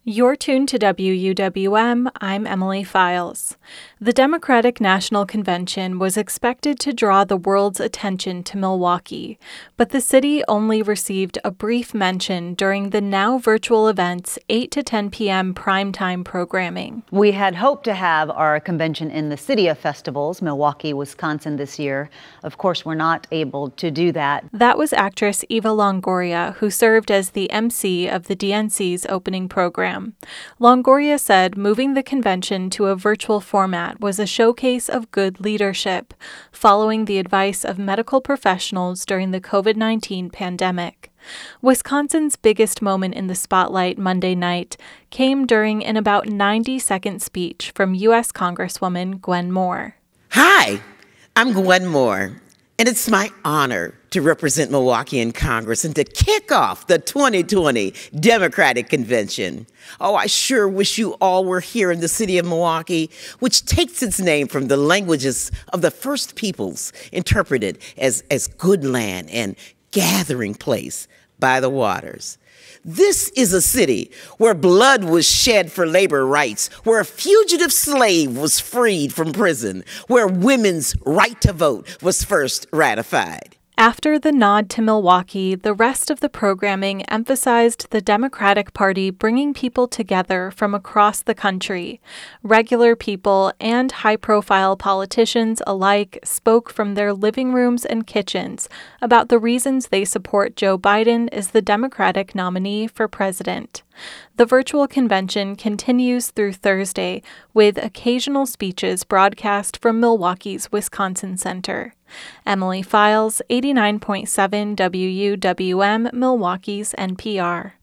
You're tuned to WUWM. I'm Emily Files. The Democratic National Convention was expected to draw the world's attention to Milwaukee, but the city only received a brief mention during the now virtual event's 8 to 10 p.m. primetime programming. We had hoped to have our convention in the City of Festivals, Milwaukee, Wisconsin, this year. Of course, we're not able to do that. That was actress Eva Longoria, who served as the MC of the DNC's opening program. Longoria said moving the convention to a virtual format was a showcase of good leadership, following the advice of medical professionals during the COVID-19 pandemic. Wisconsin's biggest moment in the spotlight Monday night came during an about 90-second speech from U.S. Congresswoman Gwen Moore. Hi, I'm Gwen Moore, and it's my honor to represent Milwaukee in Congress and to kick off the 2020 Democratic Convention. Oh, I sure wish you all were here in the city of Milwaukee, which takes its name from the languages of the first peoples, interpreted as good land and gathering place by the waters. This is a city where blood was shed for labor rights, where a fugitive slave was freed from prison, where women's right to vote was first ratified. After the nod to Milwaukee, the rest of the programming emphasized the Democratic Party bringing people together from across the country. Regular people and high-profile politicians alike spoke from their living rooms and kitchens about the reasons they support Joe Biden as the Democratic nominee for president. The virtual convention continues through Thursday, with occasional speeches broadcast from Milwaukee's Wisconsin Center. Emily Files, 89.7 WUWM, Milwaukee's NPR.